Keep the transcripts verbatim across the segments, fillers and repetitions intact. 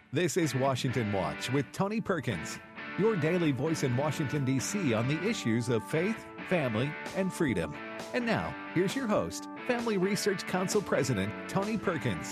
This is Washington Watch with Tony Perkins, your daily voice in Washington, D C on the issues of faith, family, and freedom. And now, here's your host, Family Research Council President Tony Perkins.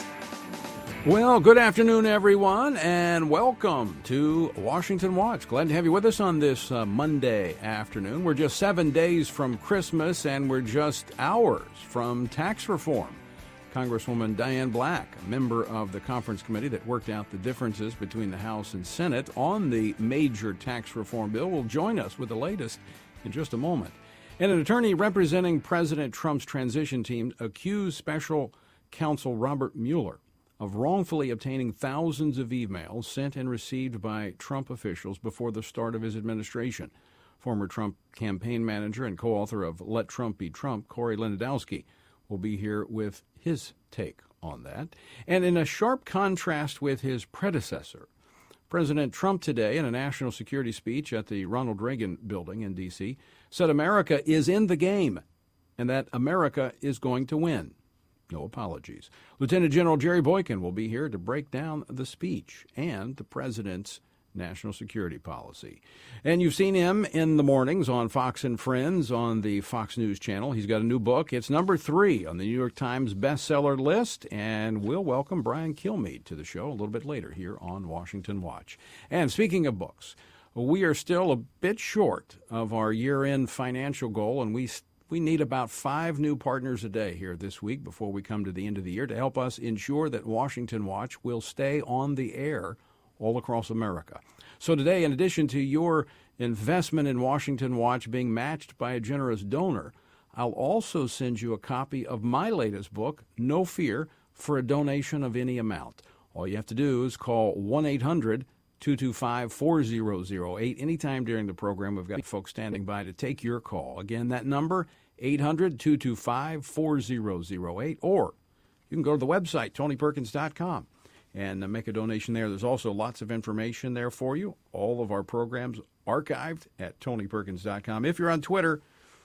Well, good afternoon, everyone, and welcome to Washington Watch. Glad to have you with us on this uh, Monday afternoon. We're just seven days from Christmas, and we're just hours from tax reform. Congresswoman Diane Black, a member of the conference committee that worked out the differences between the House and Senate on the major tax reform bill, will join us with the latest in just a moment. And an attorney representing President Trump's transition team accused special counsel Robert Mueller of wrongfully obtaining thousands of emails sent and received by Trump officials before the start of his administration. Former Trump campaign manager and co-author of Let Trump Be Trump, Corey Lewandowski, will be here with his take on that. And in a sharp contrast with his predecessor, President Trump today, in a national security speech at the Ronald Reagan Building in D C, said America is in the game and that America is going to win. No apologies. Lieutenant General Jerry Boykin will be here to break down the speech and the president's national security policy. And you've seen him in the mornings on Fox and Friends on the Fox News channel. He's got a new book. It's number three on the New York Times bestseller list. And we'll welcome Brian Kilmeade to the show a little bit later here on Washington Watch. And speaking of books, we are still a bit short of our year-end financial goal, and we we need about five new partners a day here this week before we come to the end of the year to help us ensure that Washington Watch will stay on the air all across America. So today, in addition to your investment in Washington Watch being matched by a generous donor, I'll also send you a copy of my latest book, No Fear, for a donation of any amount. All you have to do is call one eight hundred two two five four zero zero eight. Anytime during the program, we've got folks standing by to take your call. Again, that number, eight hundred two two five four zero zero eight, or you can go to the website, tony perkins dot com. and make a donation there. There's also lots of information there for you. All of our programs archived at tony perkins dot com. If you're on Twitter,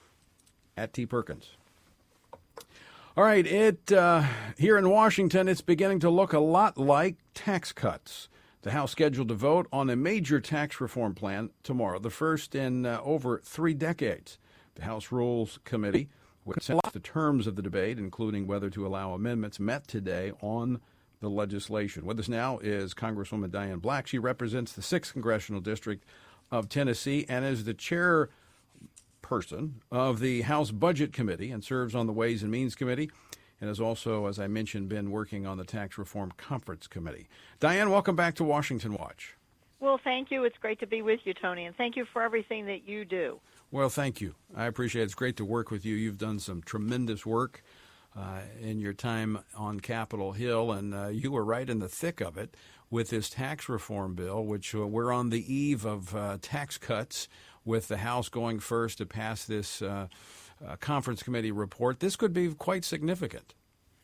at T Perkins. All right, it uh, here in Washington, it's beginning to look a lot like tax cuts. The House scheduled to vote on a major tax reform plan tomorrow, the first in uh, over three decades. The House Rules Committee, which sets the terms of the debate, including whether to allow amendments, met today on the legislation. With us now is Congresswoman Diane Black. She represents the sixth Congressional District of Tennessee and is the chairperson of the House Budget Committee and serves on the Ways and Means Committee and has also, as I mentioned, been working on the Tax Reform Conference Committee. Diane, welcome back to Washington Watch. Well, thank you. It's great to be with you, Tony, and thank you for everything that you do. Well, thank you. I appreciate it. It's great to work with you. You've done some tremendous work Uh, in your time on Capitol Hill, and uh, you were right in the thick of it with this tax reform bill, which uh, we're on the eve of uh, tax cuts with the House going first to pass this uh, uh, conference committee report. This could be quite significant.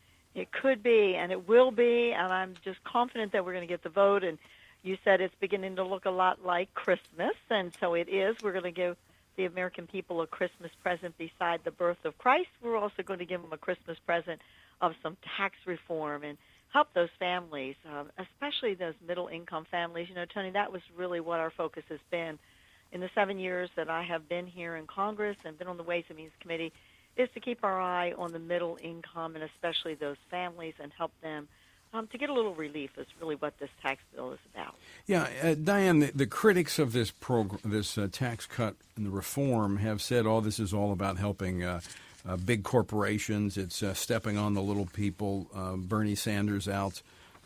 It could be, and it will be, and I'm just confident that we're going to get the vote. And you said it's beginning to look a lot like Christmas, and so it is. We're going to give the American people a Christmas present beside the birth of Christ. We're also going to give them a Christmas present of some tax reform and help those families, uh, especially those middle-income families. You know, Tony, that was really what our focus has been in the seven years that I have been here in Congress and been on the Ways and Means Committee, is to keep our eye on the middle income and especially those families and help them Um, to get a little relief is really what this tax bill is about. Yeah, uh, Diane, the, the critics of this prog- this uh, tax cut and the reform have said, oh, this is all about helping uh, uh, big corporations. It's uh, stepping on the little people. Uh, Bernie Sanders out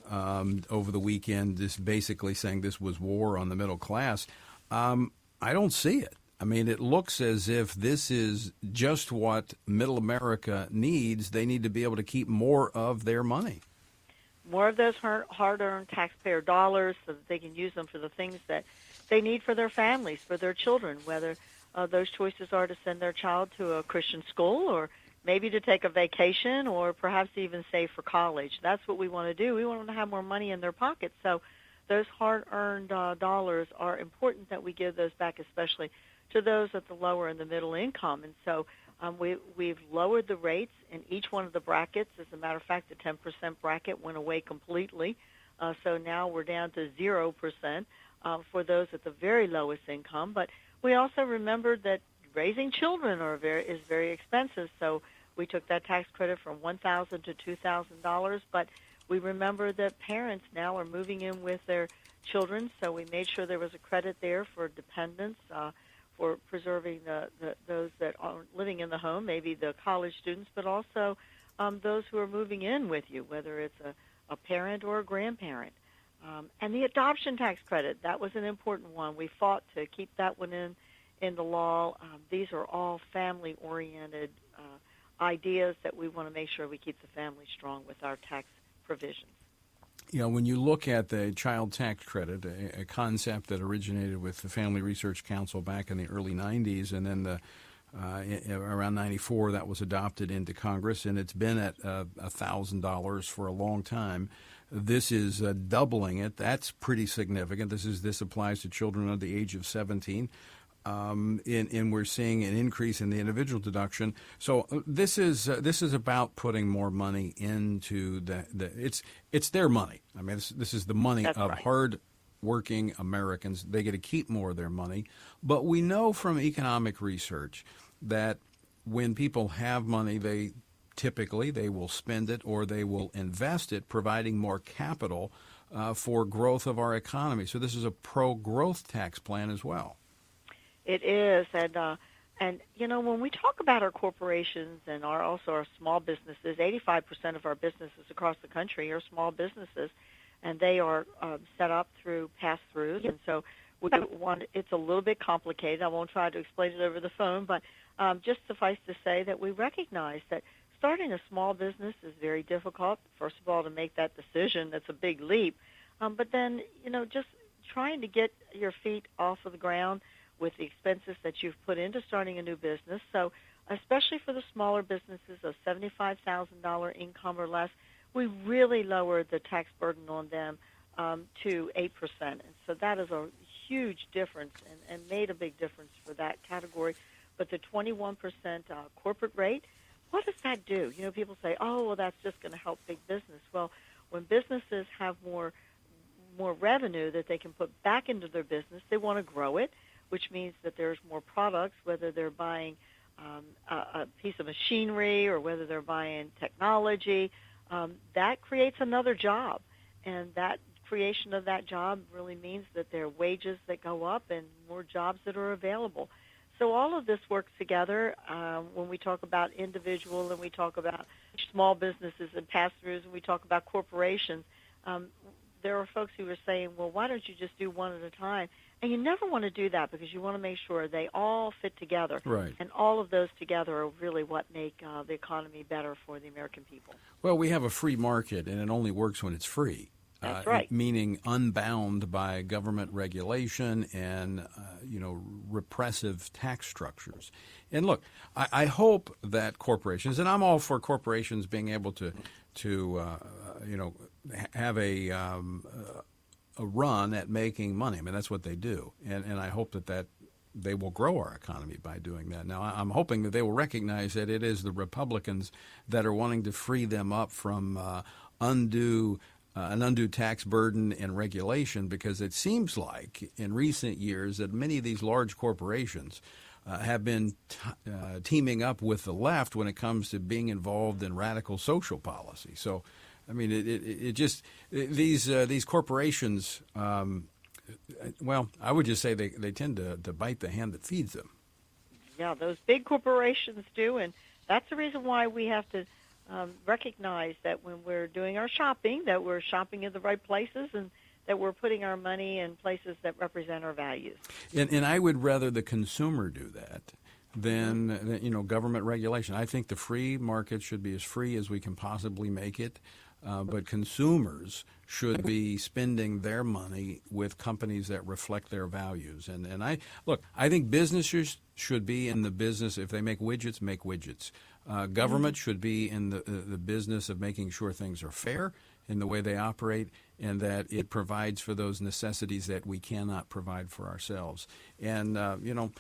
um, over the weekend, just basically saying this was war on the middle class. Um, I don't see it. I mean, it looks as if this is just what middle America needs. They need to be able to keep more of their money. More of those hard-earned taxpayer dollars so that they can use them for the things that they need for their families, for their children, whether uh, those choices are to send their child to a Christian school or maybe to take a vacation or perhaps even save for college. That's what we want to do. We want them to have more money in their pockets. So those hard-earned uh, dollars are important that we give those back, especially to those at the lower and the middle income. And so Um, we, we've lowered the rates in each one of the brackets. As a matter of fact, the ten percent bracket went away completely Uh, so now we're down to zero percent uh, for those at the very lowest income. But we also remembered that raising children are very is very expensive. So we took that tax credit from one thousand dollars to two thousand dollars. But we remember that parents now are moving in with their children, so we made sure there was a credit there for dependents, uh, for preserving the, the, those that aren't living in the home, maybe the college students, but also um, those who are moving in with you, whether it's a, a parent or a grandparent. Um, and the adoption tax credit, that was an important one. We fought to keep that one in, in the law. Um, these are all family-oriented uh, ideas that we want to make sure we keep the family strong with our tax provisions. You know, when you look at the child tax credit, a, a concept that originated with the Family Research Council back in the early nineties, and then the uh, around ninety-four that was adopted into Congress, and it's been at uh, one thousand dollars for a long time. This is uh, doubling it. That's pretty significant. This is this applies to children under the age of seventeen. Um, and, and we're seeing an increase in the individual deduction. So uh, this is uh, this is about putting more money into the, the it's it's their money. I mean, this, this is the money That's of right. hard-working Americans. They get to keep more of their money. But we know from economic research that when people have money, they typically they will spend it or they will invest it, providing more capital uh, for growth of our economy. So this is a pro-growth tax plan as well. It is, and uh, and you know when we talk about our corporations and our also our small businesses, eighty-five percent of our businesses across the country are small businesses, and they are um, set up through pass-throughs, and so we want. It's a little bit complicated. I won't try to explain it over the phone, but um, just suffice to say that we recognize that starting a small business is very difficult. First of all, to make that decision, that's a big leap, um, but then you know just trying to get your feet off of the ground with the expenses that you've put into starting a new business. So especially for the smaller businesses of seventy-five thousand dollars income or less, we really lowered the tax burden on them um, to eight percent. And so that is a huge difference and, and made a big difference for that category. But the twenty-one percent uh, corporate rate, what does that do? You know, people say, oh, well, that's just going to help big business. Well, when businesses have more more revenue that they can put back into their business, they want to grow it, which means that there's more products, whether they're buying um, a, a piece of machinery or whether they're buying technology. Um, that creates another job, and that creation of that job really means that there are wages that go up and more jobs that are available. So all of this works together um, when we talk about individual and we talk about small businesses and pass-throughs and we talk about corporations. Um, there are folks who are saying, well, why don't you just do one at a time? And you never want to do that because you want to make sure they all fit together. Right. And all of those together are really what make uh, the economy better for the American people. Well, we have a free market, and it only works when it's free. That's uh, right. Meaning unbound by government regulation and, uh, you know, repressive tax structures. And look, I, I hope that corporations, and I'm all for corporations being able to, to uh, you know, have a um, a run at making money. I mean, that's what they do, and and I hope that that they will grow our economy by doing that. Now, I'm hoping that they will recognize that it is the Republicans that are wanting to free them up from uh, undue. Uh, an undue tax burden and regulation, because it seems like in recent years that many of these large corporations uh, have been t- uh, teaming up with the left when it comes to being involved in radical social policy. So, I mean, it, it, it just it, these uh, these corporations. Um, well, I would just say they, they tend to, to bite the hand that feeds them. Yeah, those big corporations do, and that's the reason why we have to Um, recognize that when we're doing our shopping, that we're shopping in the right places and that we're putting our money in places that represent our values. And, and I would rather the consumer do that than, mm-hmm. you know, government regulation. I think the free market should be as free as we can possibly make it, uh, but consumers should be spending their money with companies that reflect their values. And, and I look, I think businesses should be in the business, if they make widgets, make widgets. Uh, government should be in the uh, the business of making sure things are fair in the way they operate and that it provides for those necessities that we cannot provide for ourselves. And, uh, you know,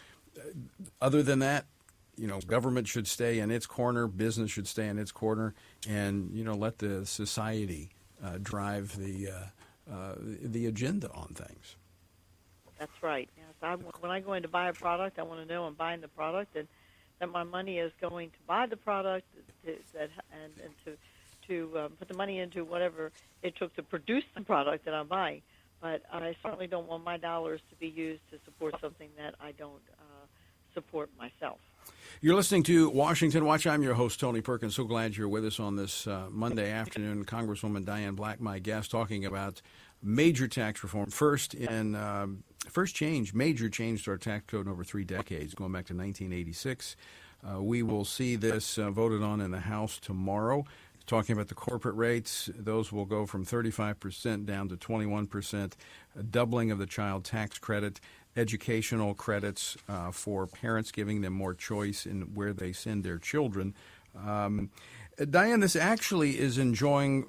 other than that, you know, government should stay in its corner, business should stay in its corner, and, you know, let the society uh, drive the uh, uh, the agenda on things. That's right. Yes, I, when I go in to buy a product, I want to know I'm buying the product and that my money is going to buy the product to, that, and, and to to um, put the money into whatever it took to produce the product that I'm buying. But I certainly don't want my dollars to be used to support something that I don't uh, support myself. You're listening to Washington Watch. I'm your host, Tony Perkins. So glad you're with us on this uh, Monday afternoon. Congresswoman Diane Black, my guest, talking about major tax reform. First in um, first change, major change to our tax code in over three decades, going back to nineteen eighty-six. Uh, we will see this uh, voted on in the House tomorrow. Talking about the corporate rates, those will go from thirty-five percent down to twenty-one percent, a doubling of the child tax credit, educational credits uh, for parents, giving them more choice in where they send their children. Um, Diane, this actually is enjoying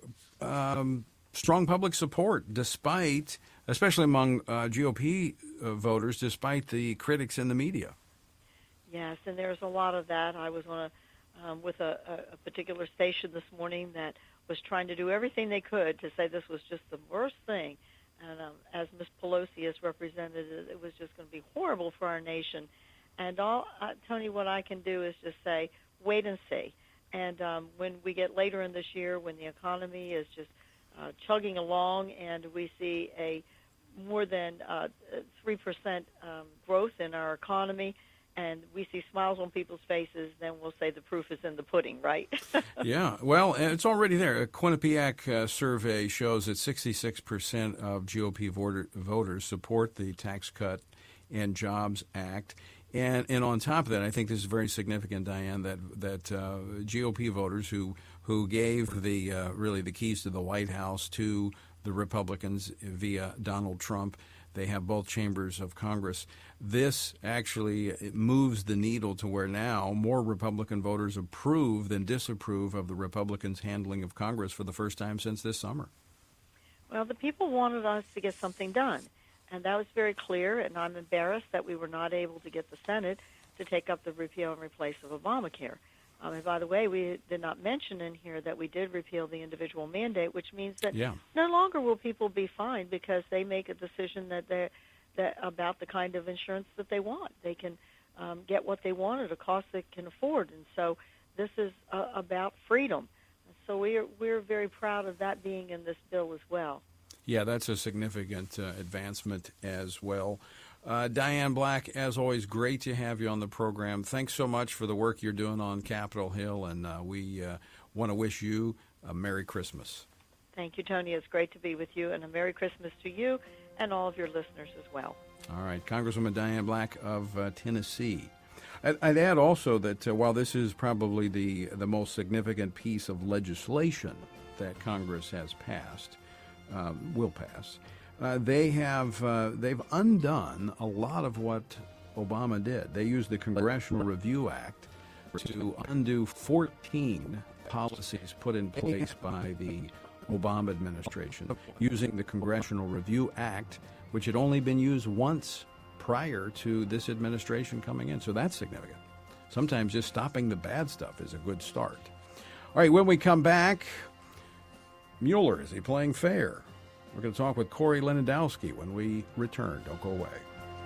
um, strong public support, despite, especially among uh, G O P uh, voters, despite the critics in the media. Yes, and there's a lot of that. I was on a Um, with a, a particular station this morning that was trying to do everything they could to say this was just the worst thing. And um, as Miz Pelosi has represented it, it was just going to be horrible for our nation. And all, uh, Tony, what I can do is just say, wait and see. And um, when we get later in this year, when the economy is just uh, chugging along and we see a more than uh, three percent um, growth in our economy, and we see smiles on people's faces, then we'll say the proof is in the pudding, right? Yeah, well, it's already there. A Quinnipiac uh, survey shows that sixty-six percent of G O P voter, voters support the Tax Cut and Jobs Act. And and on top of that, I think this is very significant, Diane, that that uh, G O P voters who who gave the uh, really the keys to the White House to the Republicans via Donald Trump. They have both chambers of Congress. This actually it moves the needle to where now more Republican voters approve than disapprove of the Republicans' handling of Congress for the first time since this summer. Well, the people wanted us to get something done, and that was very clear, and I'm embarrassed that we were not able to get the Senate to take up the repeal and replace of Obamacare. Um, and by the way, we did not mention in here that we did repeal the individual mandate, which means that yeah. no longer will people be fined because they make a decision that they're, that about the kind of insurance that they want. They can um, get what they want at a cost they can afford, and so this is uh, about freedom. So we're we're very proud of that being in this bill as well. Yeah, that's a significant uh, advancement as well. Uh, Diane Black, as always, great to have you on the program. Thanks so much for the work you're doing on Capitol Hill, and uh, we uh, want to wish you a Merry Christmas. Thank you, Tony. It's great to be with you, and a Merry Christmas to you and all of your listeners as well. All right. Congresswoman Diane Black of uh, Tennessee. I'd add also that uh, while this is probably the, the most significant piece of legislation that Congress has passed, um, will pass, Uh, they have uh, they've undone a lot of what Obama did. They used the Congressional Review Act to undo fourteen policies put in place by the Obama administration, using the Congressional Review Act, which had only been used once prior to this administration coming in. So that's significant. Sometimes just stopping the bad stuff is a good start. All right, when we come back, Mueller, is he playing fair? We're going to talk with Corey Lewandowski when we return. Don't go away.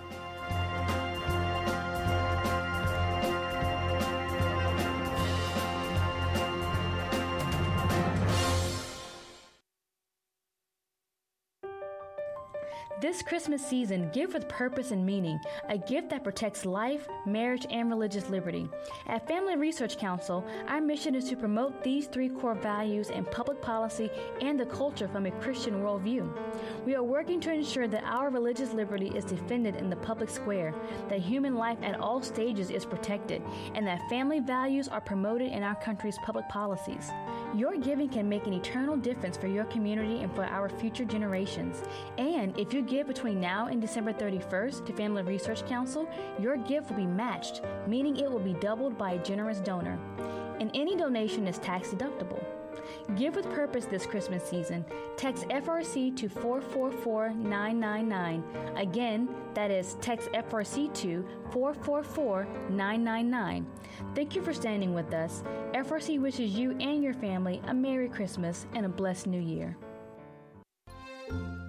This Christmas season, give with purpose and meaning, a gift that protects life, marriage, and religious liberty. At Family Research Council, our mission is to promote these three core values in public policy and the culture from a Christian worldview. We are working to ensure that our religious liberty is defended in the public square, that human life at all stages is protected, and that family values are promoted in our country's public policies. Your giving can make an eternal difference for your community and for our future generations. And if you give between now and December thirty-first to Family Research Council, your gift will be matched, meaning it will be doubled by a generous donor. And any donation is tax deductible. Give with purpose this Christmas season. Text F R C to four four four nine nine nine. Again, that is text F R C to four four four nine nine nine. Thank you for standing with us. F R C wishes you and your family a Merry Christmas and a blessed New Year.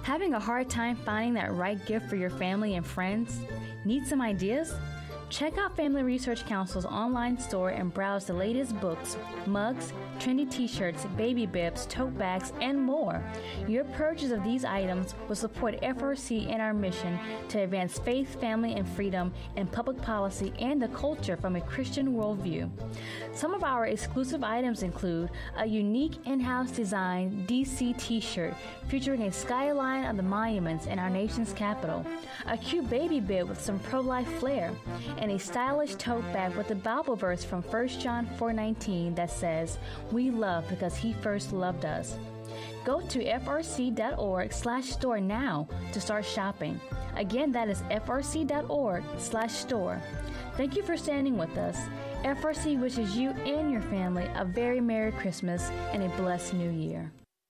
Having a hard time finding that right gift for your family and friends? Need some ideas? Check out Family Research Council's online store and browse the latest books, mugs, trendy t-shirts, baby bibs, tote bags, and more. Your purchase of these items will support F R C and our mission to advance faith, family, and freedom in public policy and the culture from a Christian worldview. Some of our exclusive items include a unique in-house design D C t-shirt featuring a skyline of the monuments in our nation's capital, a cute baby bib with some pro-life flair, and a stylish tote bag with a Bible verse from First John four nineteen that says, "We love because he first loved us." Go to f r c dot org slash store now to start shopping. Again, that is f r c dot org slash store. Thank you for standing with us. F R C wishes you and your family a very Merry Christmas and a blessed New Year.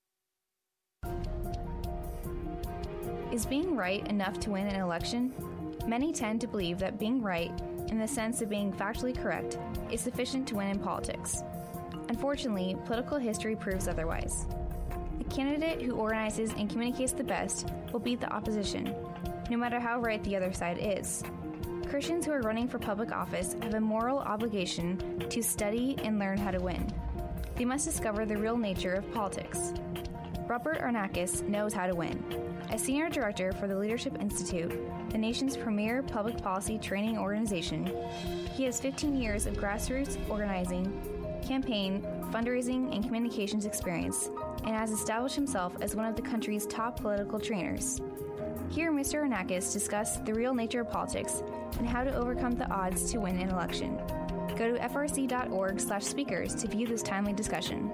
Is being right enough to win an election? Many tend to believe that being right, in the sense of being factually correct, is sufficient to win in politics. Unfortunately, political history proves otherwise. The candidate who organizes and communicates the best will beat the opposition, no matter how right the other side is. Christians who are running for public office have a moral obligation to study and learn how to win. They must discover the real nature of politics. Robert Arnakis knows how to win. As Senior Director for the Leadership Institute, the nation's premier public policy training organization, he has fifteen years of grassroots organizing, campaign, fundraising, and communications experience, and has established himself as one of the country's top political trainers. Here, Mister Arnakis discussed the real nature of politics and how to overcome the odds to win an election. Go to f r c dot org slash speakers to view this timely discussion.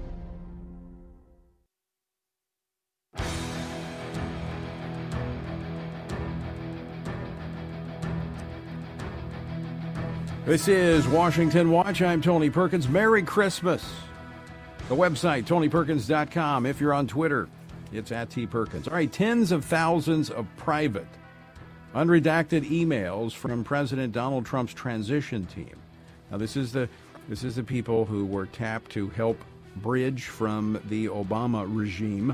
This is Washington Watch. I'm Tony Perkins. Merry Christmas. The website, tony perkins dot com. If you're on Twitter, it's at T Perkins. All right, tens of thousands of private, unredacted emails from President Donald Trump's transition team. Now, this is the this is the people who were tapped to help bridge from the Obama regime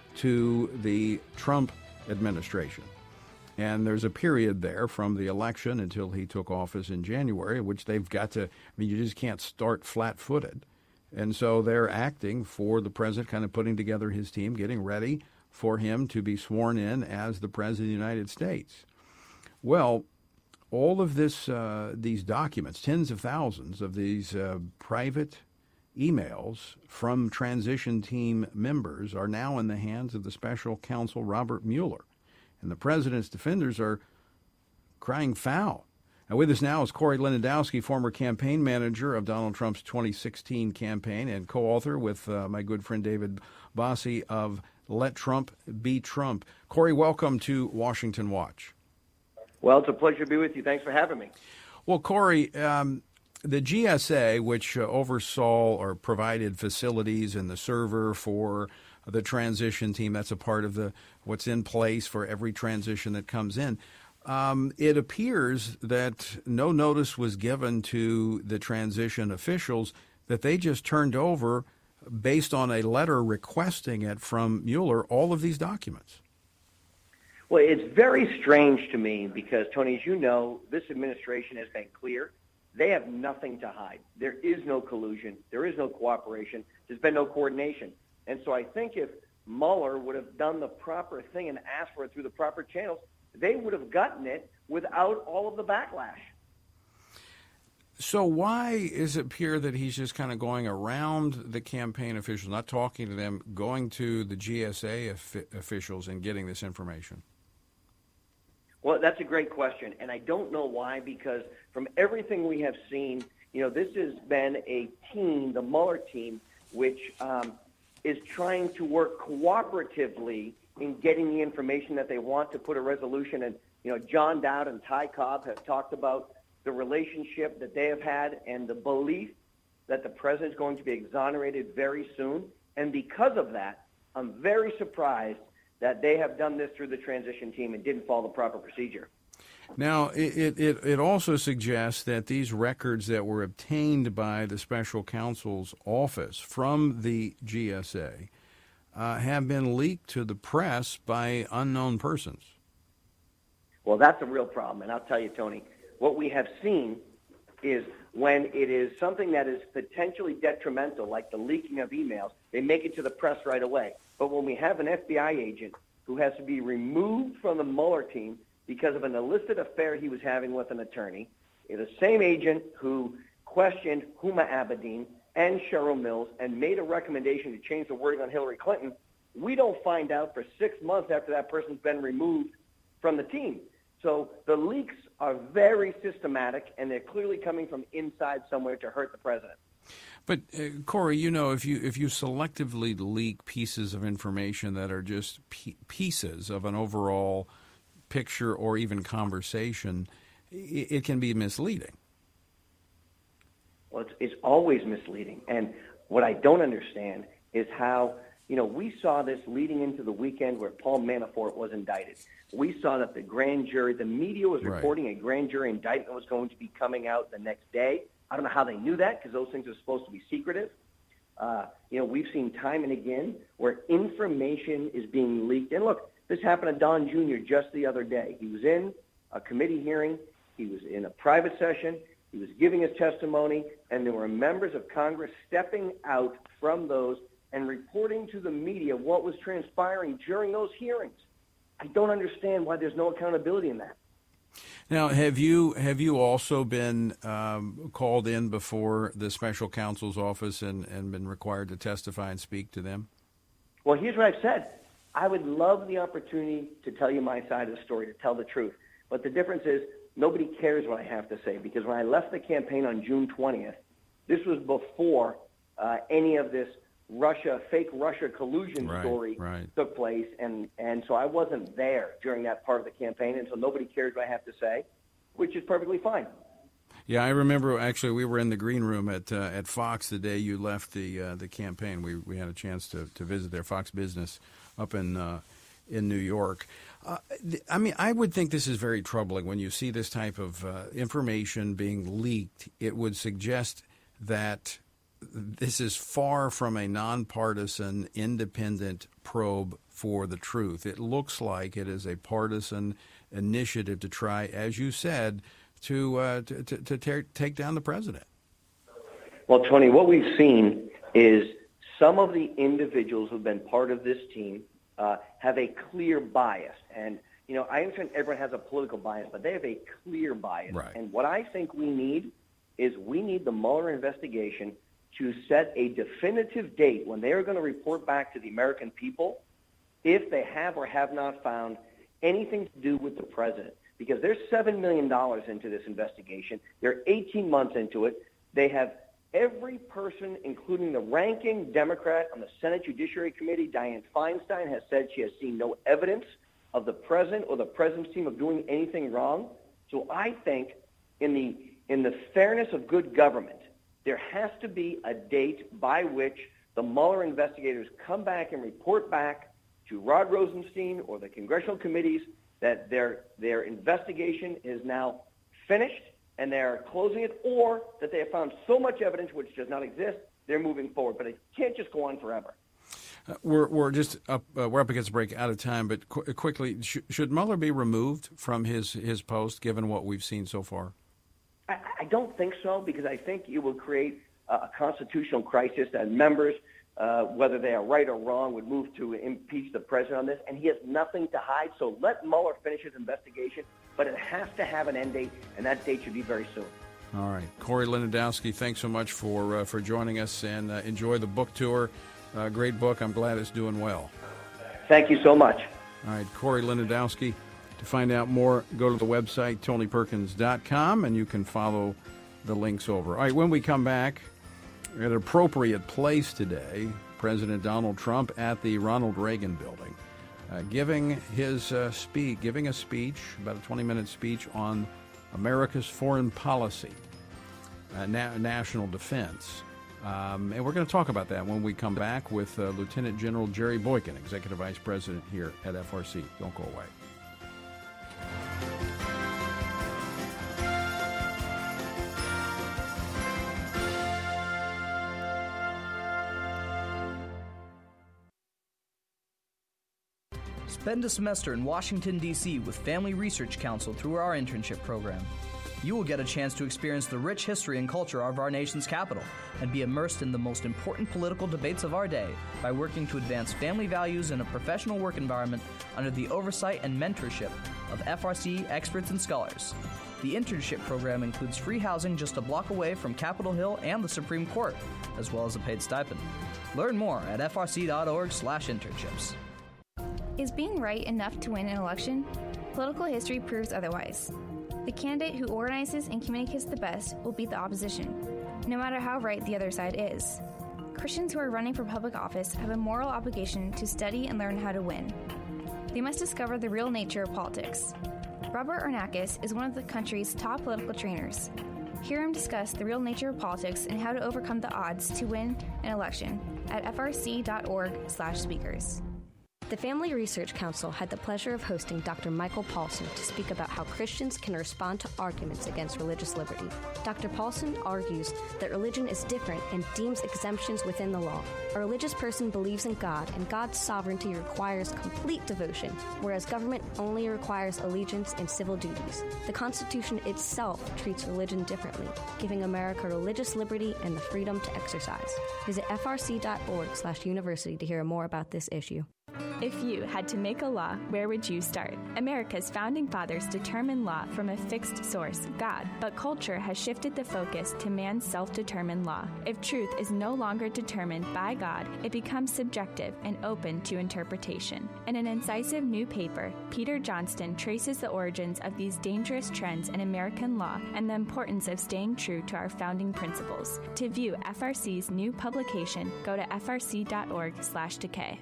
to the Trump administration. And there's a period there from the election until he took office in January, which they've got to, I mean, you just can't start flat-footed. And so they're acting for the president, kind of putting together his team, getting ready for him to be sworn in as the president of the United States. Well, all of this, uh, these documents, tens of thousands of these uh, private emails from transition team members are now in the hands of the special counsel, Robert Mueller. And the president's defenders are crying foul. Now, with us now is Corey Lewandowski, former campaign manager of Donald Trump's twenty sixteen campaign and co-author with uh, my good friend David Bossie of Let Trump Be Trump. Corey, welcome to Washington Watch. Well, it's a pleasure to be with you. Thanks for having me. Well, Corey, um, the G S A, which uh, oversaw or provided facilities and the server for the transition team, that's a part of the what's in place for every transition that comes in. Um, it appears that no notice was given to the transition officials, that they just turned over, based on a letter requesting it from Mueller, all of these documents. Well, it's very strange to me because, Tony, as you know, this administration has been clear. They have nothing to hide. There is no collusion. There is no cooperation. There's been no coordination. And so I think if Mueller would have done the proper thing and asked for it through the proper channels, they would have gotten it without all of the backlash. So why is it appear that he's just kind of going around the campaign officials, not talking to them, going to the G S A officials and getting this information? Well, that's a great question, and I don't know why, because from everything we have seen, you know, this has been a team, the Mueller team, which um, is trying to work cooperatively in getting the information that they want to put a resolution. And, you know, John Dowd and Ty Cobb have talked about the relationship that they have had and the belief that the president is going to be exonerated very soon. And because of that, I'm very surprised that they have done this through the transition team and didn't follow the proper procedure. Now, it, it, it also suggests that these records that were obtained by the special counsel's office from the G S A uh, have been leaked to the press by unknown persons. Well, that's a real problem. And I'll tell you, Tony, what we have seen is when it is something that is potentially detrimental, like the leaking of emails, they make it to the press right away. But when we have an F B I agent who has to be removed from the Mueller team because of an illicit affair he was having with an attorney, the same agent who questioned Huma Abedin and Cheryl Mills and made a recommendation to change the wording on Hillary Clinton, we don't find out for six months after that person's been removed from the team. So the leaks are very systematic, and they're clearly coming from inside somewhere to hurt the president. But, uh, Corey, you know, if you if you selectively leak pieces of information that are just p- pieces of an overall picture or even conversation, it, it can be misleading. Well, it's, it's always misleading. And what I don't understand is how, you know, we saw this leading into the weekend where Paul Manafort was indicted. We saw that the grand jury, the media was reporting right. a grand jury indictment was going to be coming out the next day. I don't know how they knew that because those things are supposed to be secretive. Uh, you know, we've seen time and again where information is being leaked. And look, this happened to Don Junior just the other day. He was in a committee hearing. He was in a private session. He was giving his testimony, and there were members of Congress stepping out from those and reporting to the media what was transpiring during those hearings. I don't understand why there's no accountability in that. Now, have you have you also been um, called in before the special counsel's office and, and been required to testify and speak to them? Well, here's what I've said. I would love the opportunity to tell you my side of the story, to tell the truth. But the difference is nobody cares what I have to say, because when I left the campaign on June twentieth, this was before uh, any of this Russia, fake Russia collusion right, story right. took place, and, and so I wasn't there during that part of the campaign, and so nobody cares what I have to say, which is perfectly fine. Yeah, I remember actually we were in the green room at uh, at Fox the day you left the uh, the campaign. We we had a chance to, to visit their Fox Business up in uh, in New York. Uh, th- I mean, I would think this is very troubling when you see this type of uh, information being leaked. It would suggest that this is far from a nonpartisan, independent probe for the truth. It looks like it is a partisan initiative to try, as you said, to uh, to, to, to tear, take down the president. Well, Tony, what we've seen is some of the individuals who've been part of this team uh, have a clear bias. And, you know, I understand everyone has a political bias, but they have a clear bias. Right. And what I think we need is we need the Mueller investigation to set a definitive date when they are going to report back to the American people if they have or have not found anything to do with the president. Because there's seven million dollars into this investigation. They're eighteen months into it. They have every person, including the ranking Democrat on the Senate Judiciary Committee, Dianne Feinstein, has said she has seen no evidence of the president or the president's team of doing anything wrong. So I think in the in the fairness of good government, there has to be a date by which the Mueller investigators come back and report back to Rod Rosenstein or the congressional committees that their their investigation is now finished and they're closing it, or that they have found so much evidence which does not exist, they're moving forward. But it can't just go on forever. Uh, we're we're just up uh, we're up against a break, out of time. But qu- quickly, sh- should Mueller be removed from his his post given what we've seen so far? I, I don't think so, because I think it will create a, a constitutional crisis that members, uh, whether they are right or wrong, would move to impeach the president on this, and he has nothing to hide. So let Mueller finish his investigation, but it has to have an end date, and that date should be very soon. All right. Corey Lewandowski, thanks so much for uh, for joining us, and uh, enjoy the book tour. Uh, great book. I'm glad it's doing well. Thank you so much. All right, Corey Lewandowski. To find out more, go to the website, tony perkins dot com, and you can follow the links over. All right, when we come back, at an appropriate place today, President Donald Trump at the Ronald Reagan Building, uh, giving his uh, speech, giving a speech, about a twenty-minute speech on America's foreign policy, uh, na- national defense. Um, and we're going to talk about that when we come back with uh, Lieutenant General Jerry Boykin, Executive Vice President here at F R C. Don't go away. Spend a semester in Washington, D C with Family Research Council through our internship program. You will get a chance to experience the rich history and culture of our nation's capital and be immersed in the most important political debates of our day by working to advance family values in a professional work environment under the oversight and mentorship of F R C experts and scholars. The internship program includes free housing just a block away from Capitol Hill and the Supreme Court, as well as a paid stipend. Learn more at f r c dot org slash internships. Is being right enough to win an election? Political history proves otherwise. The candidate who organizes and communicates the best will beat the opposition, no matter how right the other side is. Christians who are running for public office have a moral obligation to study and learn how to win. They must discover the real nature of politics. Robert Arnakis is one of the country's top political trainers. Hear him discuss the real nature of politics and how to overcome the odds to win an election at f r c dot org slash speakers. The Family Research Council had the pleasure of hosting Doctor Michael Paulson to speak about how Christians can respond to arguments against religious liberty. Doctor Paulson argues that religion is different and deems exemptions within the law. A religious person believes in God, and God's sovereignty requires complete devotion, whereas government only requires allegiance and civil duties. The Constitution itself treats religion differently, giving America religious liberty and the freedom to exercise. Visit f r c dot org slash university to hear more about this issue. If you had to make a law, where would you start? America's founding fathers determined law from a fixed source, God, but culture has shifted the focus to man's self-determined law. If truth is no longer determined by God, it becomes subjective and open to interpretation. In an incisive new paper, Peter Johnston traces the origins of these dangerous trends in American law and the importance of staying true to our founding principles. To view F R C's new publication, go to f r c dot org slash decay.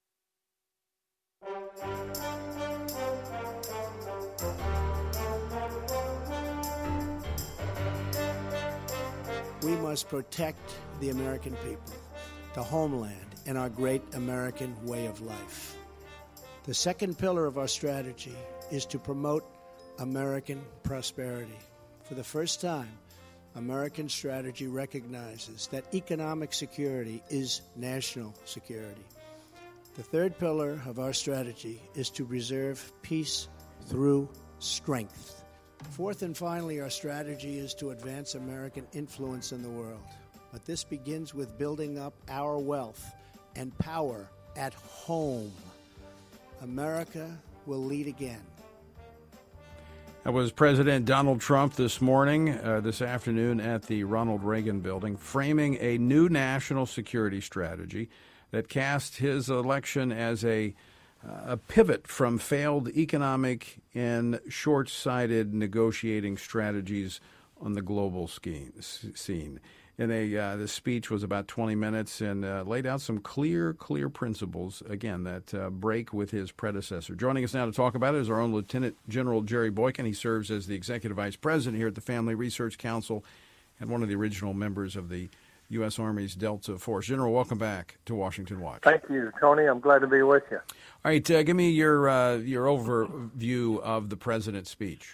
We must protect the American people, the homeland, and our great American way of life. The second pillar of our strategy is to promote American prosperity. For the first time, American strategy recognizes that economic security is national security. The third pillar of our strategy is to preserve peace through strength. Fourth and finally, our strategy is to advance American influence in the world. But this begins with building up our wealth and power at home. America will lead again. That was President Donald Trump this morning, uh, this afternoon at the Ronald Reagan Building, framing a new national security strategy that cast his election as a, uh, a pivot from failed economic and short-sighted negotiating strategies on the global scheme, scene. In a, uh, the speech was about twenty minutes and uh, laid out some clear, clear principles, again, that uh, break with his predecessor. Joining us now to talk about it is our own Lieutenant General Jerry Boykin. He serves as the Executive Vice President here at the Family Research Council and one of the original members of the U S. Army's Delta Force. General, welcome back to Washington Watch. Thank you, Tony. I'm glad to be with you. All right, uh, give me your uh, your overview of the President's speech.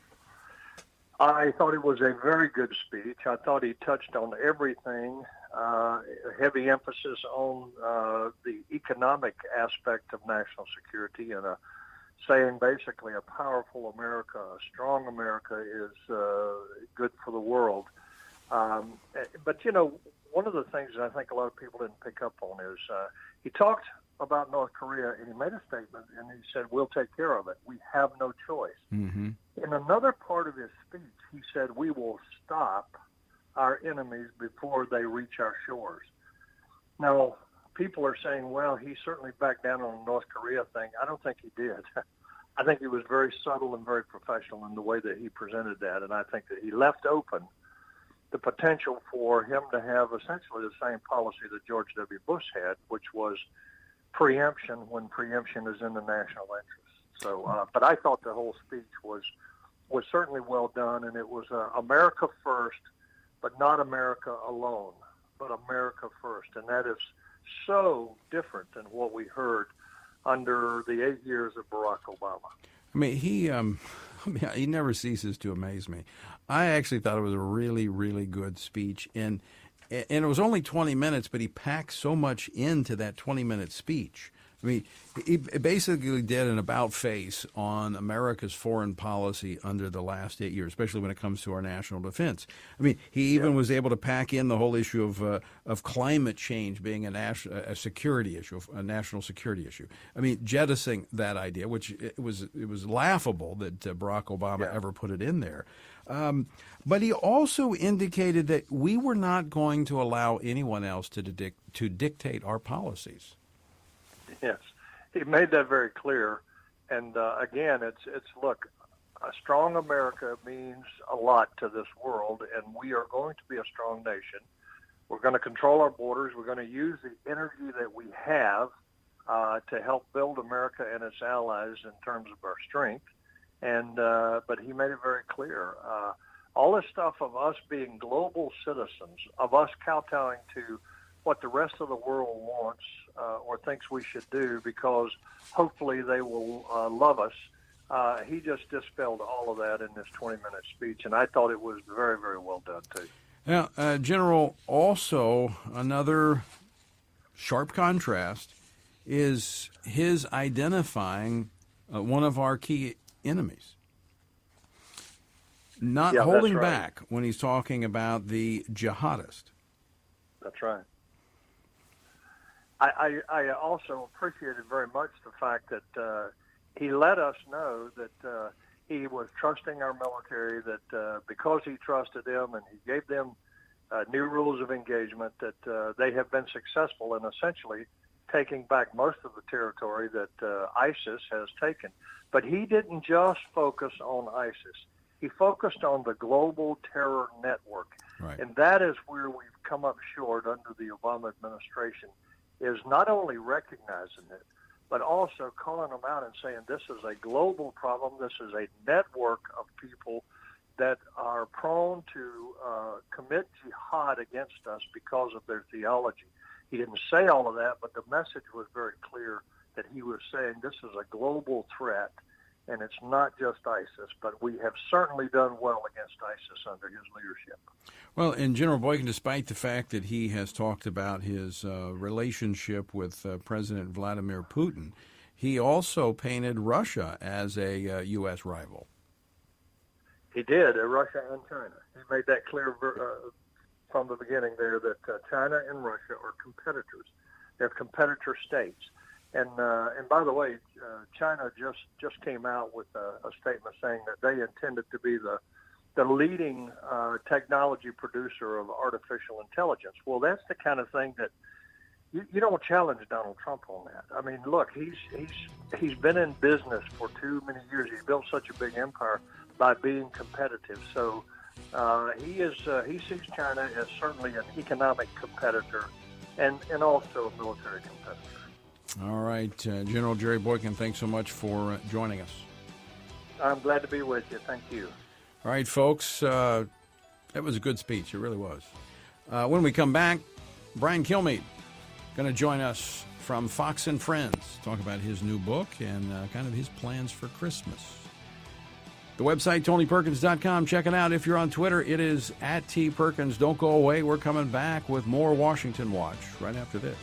I thought it was a very good speech. I thought he touched on everything, uh, heavy emphasis on uh, the economic aspect of national security, and uh, saying basically a powerful America, a strong America is uh, good for the world. Um, but, you know, one of the things that I think a lot of people didn't pick up on is uh, he talked about North Korea, and he made a statement, and he said, we'll take care of it. We have no choice. Mm-hmm. In another part of his speech, he said, we will stop our enemies before they reach our shores. Now, people are saying, well, he certainly backed down on the North Korea thing. I don't think he did. I think he was very subtle and very professional in the way that he presented that, and I think that he left open the potential for him to have essentially the same policy that George W. Bush had, which was preemption when preemption is in the national interest. So, uh, but I thought the whole speech was was certainly well done, and it was uh, America first, but not America alone, but America first, and that is so different than what we heard under the eight years of Barack Obama. I mean, he um, I mean, he never ceases to amaze me. I actually thought it was a really, really good speech, and and it was only twenty minutes, but he packed so much into that twenty-minute speech. I mean, he basically did an about-face on America's foreign policy under the last eight years, especially when it comes to our national defense. I mean, he even yeah. was able to pack in the whole issue of uh, of climate change being a, national, a security issue, a national security issue. I mean, jettisoning that idea, which it was it was laughable that uh, Barack Obama yeah. ever put it in there. Um, but he also indicated that we were not going to allow anyone else to dic- to dictate our policies. Yes, he made that very clear. And uh, again, it's it's look, a strong America means a lot to this world, and we are going to be a strong nation. We're going to control our borders. We're going to use the energy that we have uh, to help build America and its allies in terms of our strength. And uh, but he made it very clear. Uh, all this stuff of us being global citizens, of us kowtowing to what the rest of the world wants uh, or thinks we should do because hopefully they will uh, love us. Uh, he just dispelled all of that in this twenty-minute speech, and I thought it was very, very well done, too. Now, uh, General, also another sharp contrast is his identifying uh, one of our key enemies. Not yeah, holding right. back when he's talking about the jihadist. That's right. I, I, I also appreciated very much the fact that uh, he let us know that uh, he was trusting our military, that uh, because he trusted them and he gave them uh, new rules of engagement, that uh, they have been successful in essentially taking back most of the territory that uh, ISIS has taken. But he didn't just focus on ISIS. He focused on the global terror network. Right. And that is where we've come up short under the Obama administration, is not only recognizing it, but also calling them out and saying this is a global problem. This is a network of people that are prone to uh, commit jihad against us because of their theology. He didn't say all of that, but the message was very clear that he was saying this is a global threat, and it's not just ISIS, but we have certainly done well against ISIS under his leadership. Well, and General Boykin, despite the fact that he has talked about his uh, relationship with uh, President Vladimir Putin, he also painted Russia as a uh, U S rival. He did, uh, Russia and China. He made that clear uh, from the beginning there that uh, China and Russia are competitors. They're competitor states. And uh, and by the way, uh, China just, just came out with a, a statement saying that they intended to be the the leading uh, technology producer of artificial intelligence. Well, that's the kind of thing that you, you don't challenge Donald Trump on that. I mean, look, he's he's he's been in business for too many years. He's built such a big empire by being competitive. So uh, he is uh, he sees China as certainly an economic competitor and, and also a military competitor. All right, uh, General Jerry Boykin, thanks so much for uh, joining us. I'm glad to be with you. Thank you. All right, folks, uh, that was a good speech. It really was. Uh, when we come back, Brian Kilmeade going to join us from Fox and Friends, talk about his new book and uh, kind of his plans for Christmas. The website, Tony Perkins dot com. Check it out. If you're on Twitter, it is at T Perkins. Don't go away. We're coming back with more Washington Watch right after this.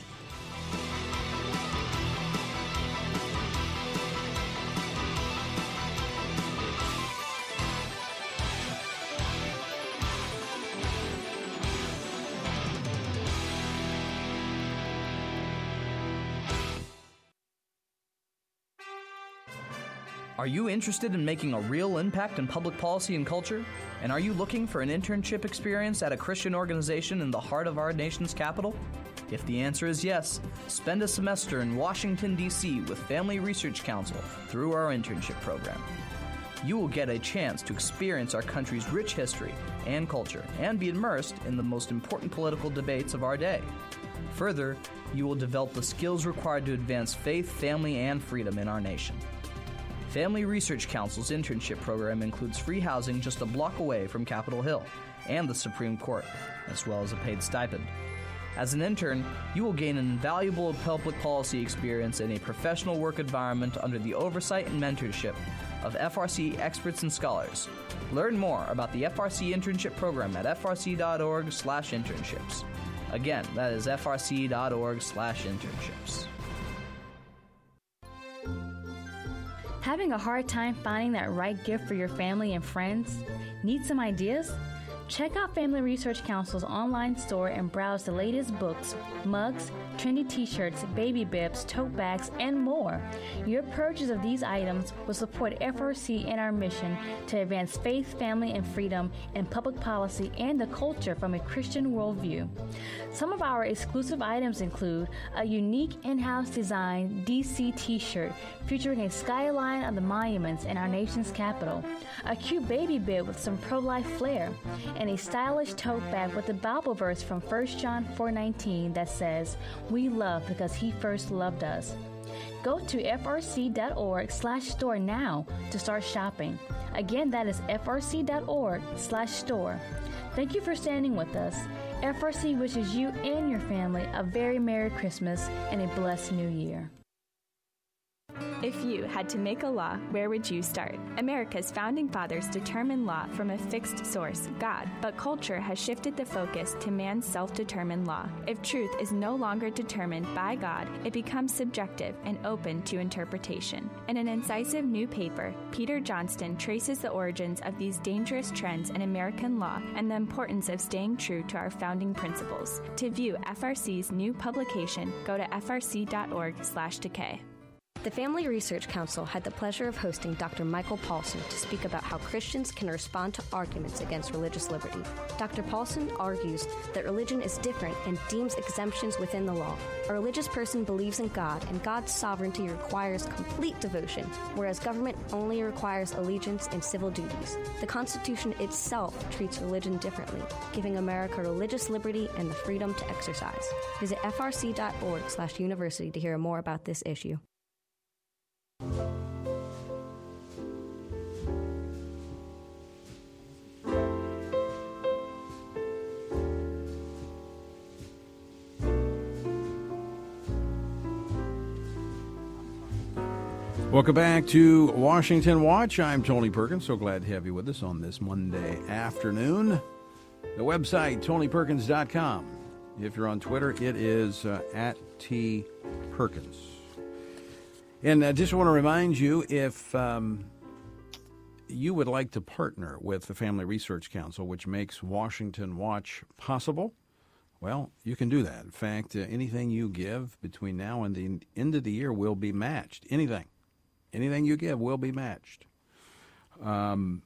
Are you interested in making a real impact in public policy and culture? And are you looking for an internship experience at a Christian organization in the heart of our nation's capital? If the answer is yes, spend a semester in Washington, D C with Family Research Council through our internship program. You will get a chance to experience our country's rich history and culture and be immersed in the most important political debates of our day. Further, you will develop the skills required to advance faith, family, and freedom in our nation. Family Research Council's internship program includes free housing just a block away from Capitol Hill and the Supreme Court, as well as a paid stipend. As an intern, you will gain an invaluable public policy experience in a professional work environment under the oversight and mentorship of F R C experts and scholars. Learn more about the F R C internship program at f r c dot org slash internships. Again, that is f r c dot org slash internships. Having a hard time finding that right gift for your family and friends? Need some ideas? Check out Family Research Council's online store and browse the latest books, mugs, trendy t-shirts, baby bibs, tote bags, and more. Your purchase of these items will support F R C and our mission to advance faith, family, and freedom in public policy and the culture from a Christian worldview. Some of our exclusive items include a unique in-house designed D C t-shirt featuring a skyline of the monuments in our nation's capital, a cute baby bib with some pro-life flair, and a stylish tote bag with a Bible verse from First John four nineteen that says, "We love because he first loved us." Go to frc.org slash store now to start shopping. Again, that is frc.org slash store. Thank you for standing with us. F R C wishes you and your family a very Merry Christmas and a blessed New Year. If you had to make a law, where would you start? America's founding fathers determined law from a fixed source, God, but culture has shifted the focus to man's self-determined law. If truth is no longer determined by God, it becomes subjective and open to interpretation. In an incisive new paper, Peter Johnston traces the origins of these dangerous trends in American law and the importance of staying true to our founding principles. To view F R C's new publication, go to frc.org slash decay. The Family Research Council had the pleasure of hosting Doctor Michael Paulson to speak about how Christians can respond to arguments against religious liberty. Doctor Paulson argues that religion is different and deems exemptions within the law. A religious person believes in God, and God's sovereignty requires complete devotion, whereas government only requires allegiance and civil duties. The Constitution itself treats religion differently, giving America religious liberty and the freedom to exercise. Visit frc.org slash university to hear more about this issue. Welcome back to Washington Watch. I'm Tony Perkins. So glad to have you with us on this Monday afternoon. The website, tony perkins dot com. If you're on Twitter, it is uh, at T Perkins. And I just want to remind you, if um, you would like to partner with the Family Research Council, which makes Washington Watch possible, well, you can do that. In fact, uh, anything you give between now and the end of the year will be matched. Anything. Anything you give will be matched. Um,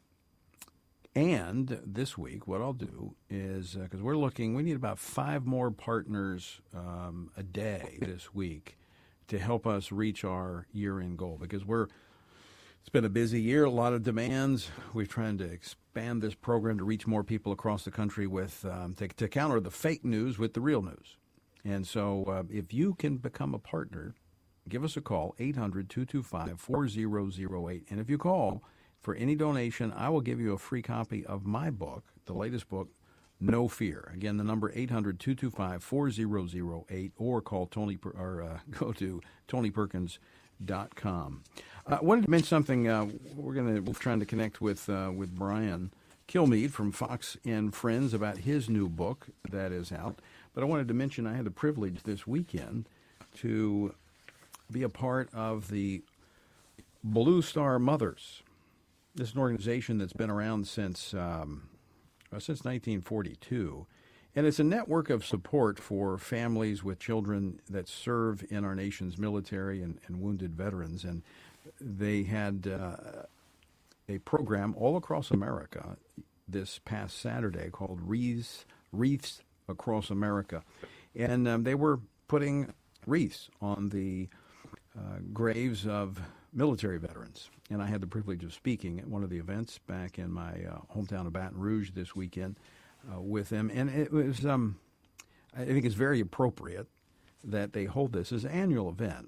and this week, what I'll do is, because uh, we're looking, we need about five more partners um, a day this week to help us reach our year-end goal, because we're it's been a busy year, a lot of demands. We're trying to expand this program to reach more people across the country with um, to, to counter the fake news with the real news. And so uh, if you can become a partner, give us a call, eight hundred, two two five, four zero zero eight. And if you call for any donation, I will give you a free copy of my book, the latest book, No Fear. Again, the number eight hundred, two two five, four zero zero eight, or call Tony or uh, go to tony perkins dot com. I uh, wanted to mention something. Uh, we're going to we're trying to connect with uh, with Brian Kilmeade from Fox and Friends about his new book that is out. But I wanted to mention I had the privilege this weekend to be a part of the Blue Star Mothers. This is an organization that's been around since um, since nineteen forty-two. And it's a network of support for families with children that serve in our nation's military and, and wounded veterans. And they had uh, a program all across America this past Saturday called Wreaths, Wreaths Across America. And um, they were putting wreaths on the uh, graves of military veterans. And I had the privilege of speaking at one of the events back in my uh, hometown of Baton Rouge this weekend. Uh, with them, and it was, um, I think it's very appropriate that they hold this as an annual event,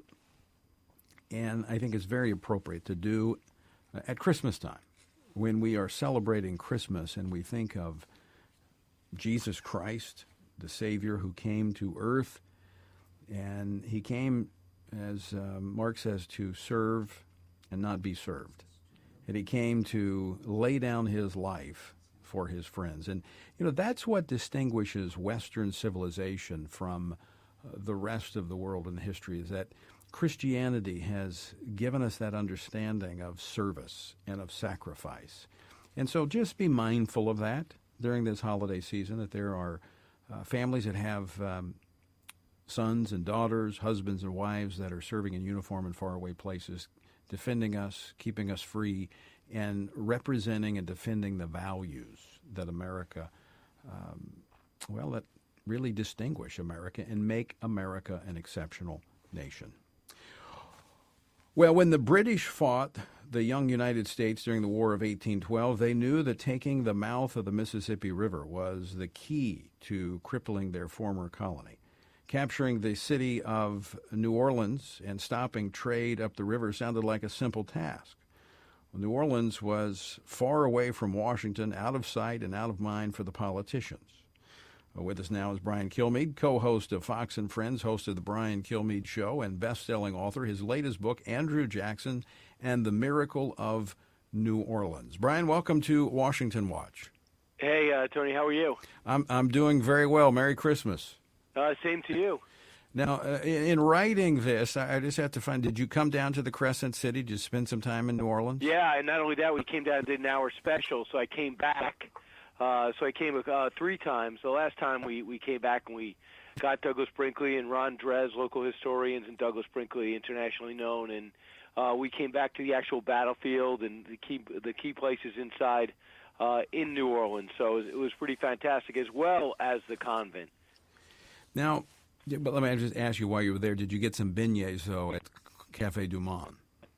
and I think it's very appropriate to do uh, at Christmas time, when we are celebrating Christmas and we think of Jesus Christ, the Savior who came to earth, and he came, as uh, Mark says, to serve and not be served, and he came to lay down his life for his friends. And, you know, that's what distinguishes Western civilization from uh, the rest of the world in history, is that Christianity has given us that understanding of service and of sacrifice. And so just be mindful of that during this holiday season, that there are uh, families that have um, sons and daughters, husbands and wives that are serving in uniform in faraway places, defending us, keeping us free, and representing and defending the values that America, um, well, that really distinguish America and make America an exceptional nation. Well, when the British fought the young United States during the War of eighteen twelve, they knew that taking the mouth of the Mississippi River was the key to crippling their former colony. Capturing the city of New Orleans and stopping trade up the river sounded like a simple task. Well, New Orleans was far away from Washington, out of sight and out of mind for the politicians. With us now is Brian Kilmeade, co-host of Fox and Friends, host of The Brian Kilmeade Show, and best-selling author. His latest book, Andrew Jackson and the Miracle of New Orleans. Brian, welcome to Washington Watch. Hey, uh, Tony, how are you? I'm I'm doing very well. Merry Christmas. Uh, same to you. Now, uh, in, in writing this, I just have to find, did you come down to the Crescent City to spend some time in New Orleans? Yeah, and not only that, we came down and did an hour special, so I came back. Uh, so I came uh, three times. The last time we, we came back and we got Douglas Brinkley and Ron Drez, local historians, and Douglas Brinkley, internationally known, and uh, we came back to the actual battlefield and the key the key places inside uh, in New Orleans. So it was pretty fantastic, as well as the convent. Now, but let me just ask you while you were there, did you get some beignets, though, at Café Du Monde?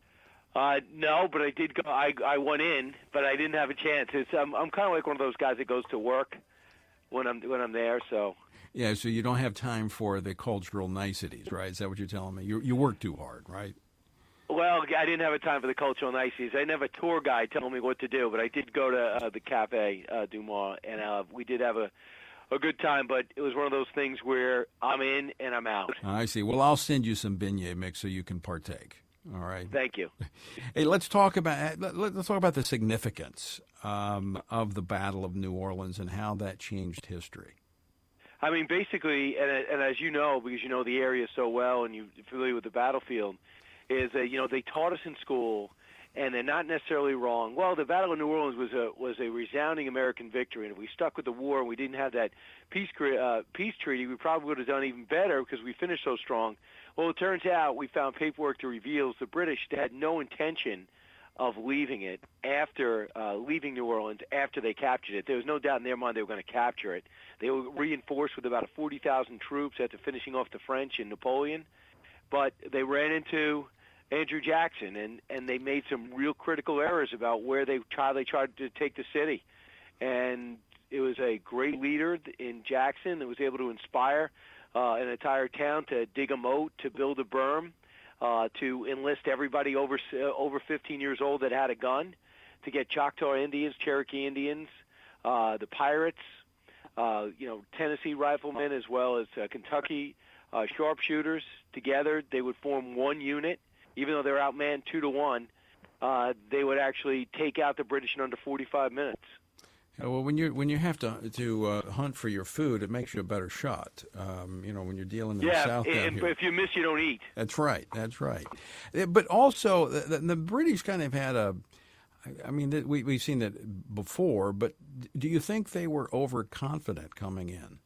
Uh, no, but I did go. I I went in, but I didn't have a chance. It's I'm I'm kind of like one of those guys that goes to work when I'm when I'm there. So yeah, so you don't have time for the cultural niceties, right? Is that what you're telling me? You you work too hard, right? Well, I didn't have a time for the cultural niceties. I didn't have a tour guide telling me what to do, but I did go to uh, the Café uh, Du Monde, and uh, we did have a a good time. But it was one of those things where I'm in and I'm out. I see. Well, I'll send you some beignet mix so you can partake. All right. Thank you. Hey, let's talk about let's talk about the significance um, of the Battle of New Orleans and how that changed history. I mean, basically, and, and as you know, because you know the area so well and you're familiar with the battlefield, is that you know they taught us in school, and they're not necessarily wrong. Well, the Battle of New Orleans was a was a resounding American victory, and if we stuck with the war and we didn't have that peace uh, peace treaty, we probably would have done even better because we finished so strong. Well, it turns out we found paperwork that reveals the British had no intention of leaving it after uh, leaving New Orleans after they captured it. There was no doubt in their mind they were going to capture it. They were reinforced with about forty thousand troops after finishing off the French and Napoleon, but they ran into Andrew Jackson, and, and they made some real critical errors about where they tried, they tried to take the city. And it was a great leader in Jackson that was able to inspire Uh, an entire town to dig a moat, to build a berm, uh, to enlist everybody over uh, over fifteen years old that had a gun, to get Choctaw Indians, Cherokee Indians, uh, the pirates, uh, you know, Tennessee riflemen, as well as uh, Kentucky uh, sharpshooters together. They would form one unit, even though they're outmanned two to one. Uh, they would actually take out the British in under forty-five minutes. Yeah, well, when you when you have to to uh, hunt for your food, it makes you a better shot. Um, you know, when you're dealing in yeah, the South down and here. if you miss, you don't eat. That's right. That's right. But also, the, the British kind of had a. I mean, we we've seen that before. But do you think they were overconfident coming in?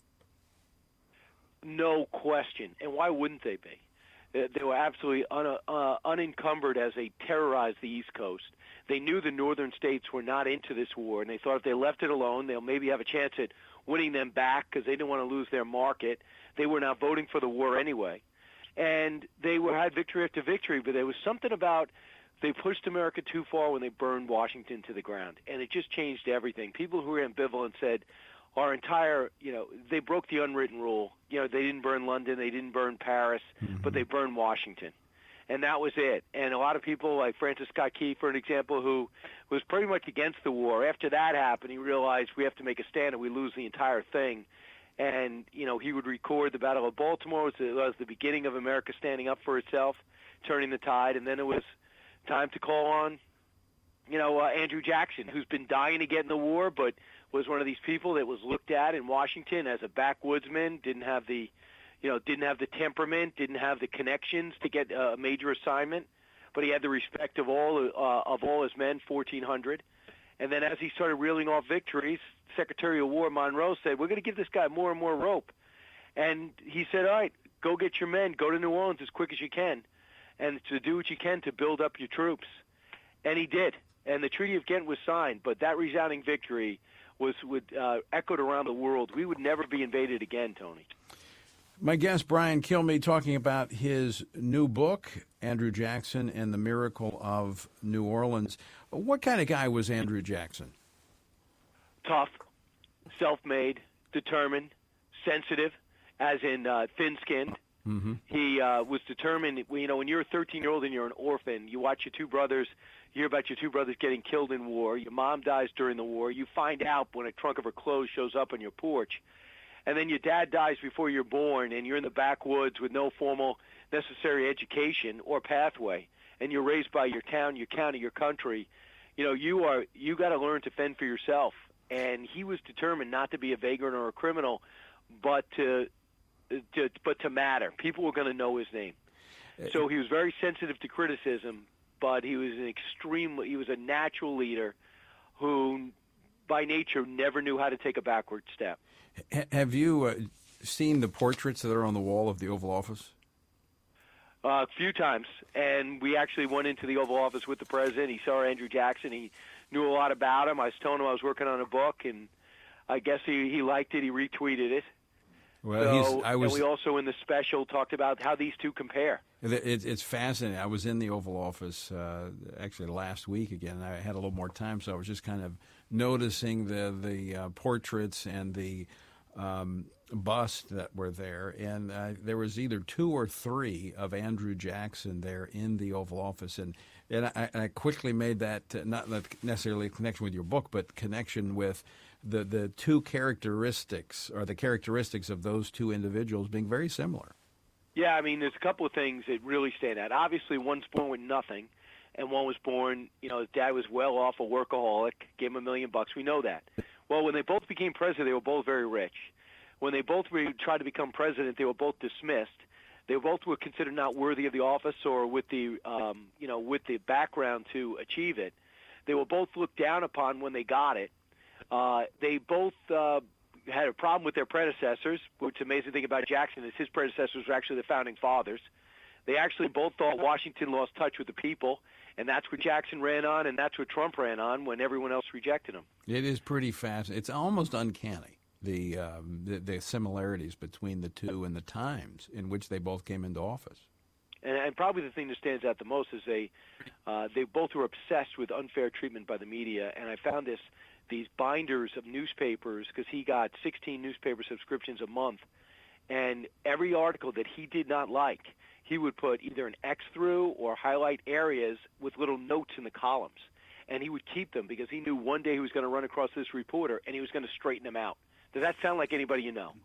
No question. And why wouldn't they be? They were absolutely un, uh, unencumbered as they terrorized the East Coast. They knew the northern states were not into this war, and they thought if they left it alone, they'll maybe have a chance at winning them back because they didn't want to lose their market. They were now voting for the war anyway. And they were had victory after victory, but there was something about they pushed America too far when they burned Washington to the ground, and it just changed everything. People who were ambivalent said, our entire, you know, they broke the unwritten rule. You know, they didn't burn London, they didn't burn Paris, mm-hmm. but they burned Washington. And that was it. And a lot of people, like Francis Scott Key, for an example, who was pretty much against the war, after that happened, he realized we have to make a stand or we lose the entire thing. And, you know, he would record the Battle of Baltimore. It was, it was the beginning of America standing up for itself, turning the tide. And then it was time to call on, you know, uh, Andrew Jackson, who's been dying to get in the war, but was one of these people that was looked at in Washington as a backwoodsman, didn't have the, you know, didn't have the temperament, didn't have the connections to get a major assignment, but he had the respect of all uh, of all his men, fourteen hundred. And then as he started reeling off victories, Secretary of War Monroe said, we're going to give this guy more and more rope. And he said, all right, go get your men, go to New Orleans as quick as you can, and to do what you can to build up your troops. And he did. And the Treaty of Ghent was signed, but that resounding victory was would, uh, echoed around the world. We would never be invaded again, Tony. My guest, Brian Kilmeade, talking about his new book, Andrew Jackson and the Miracle of New Orleans. What kind of guy was Andrew Jackson? Tough, self-made, determined, sensitive, as in uh, thin-skinned. Mm-hmm. He uh, was determined. You know, when you're a thirteen-year-old and you're an orphan, you watch your two brothers, you hear about your two brothers getting killed in war. Your mom dies during the war. You find out when a trunk of her clothes shows up on your porch. And then your dad dies before you're born, and you're in the backwoods with no formal necessary education or pathway, and you're raised by your town, your county, your country. You know, you are you got to learn to fend for yourself. And he was determined not to be a vagrant or a criminal, but to, to but to matter. People were going to know his name. So he was very sensitive to criticism, but he was an extreme. He was a natural leader who, by nature, never knew how to take a backward step. Have you uh, seen the portraits that are on the wall of the Oval Office? Uh, a few times, and we actually went into the Oval Office with the president. He saw Andrew Jackson. He knew a lot about him. I was telling him I was working on a book, and I guess he, he liked it. He retweeted it. Well, so, he's, I was. And we also in the special talked about how these two compare. It, it's fascinating. I was in the Oval Office uh, actually last week again. I had a little more time, so I was just kind of noticing the the uh, portraits and the um, busts that were there. And uh, there was either two or three of Andrew Jackson there in the Oval Office. And, and I, I quickly made that, uh, not necessarily a connection with your book, but connection with the, the two characteristics, or the characteristics of those two individuals being very similar. Yeah, I mean, there's a couple of things that really stand out. Obviously, one's born with nothing, and one was born, you know, his dad was well off, a workaholic, gave him a million bucks. We know that. Well, when they both became president, they were both very rich. When they both re- tried to become president, they were both dismissed. They both were considered not worthy of the office or with the, um, you know, with the background to achieve it. They were both looked down upon when they got it. Uh, they both uh, had a problem with their predecessors, which the amazing thing about Jackson is his predecessors were actually the founding fathers. They actually both thought Washington lost touch with the people, and that's what Jackson ran on, and that's what Trump ran on when everyone else rejected him. It is pretty fast. It's almost uncanny, the, um, the the similarities between the two and the times in which they both came into office. And, and probably the thing that stands out the most is they uh, they both were obsessed with unfair treatment by the media, and I found this these binders of newspapers because he got sixteen newspaper subscriptions a month, and every article that he did not like, he would put either an X through or highlight areas with little notes in the columns. And he would keep them because he knew one day he was going to run across this reporter and he was going to straighten him out. Does that sound like anybody you know?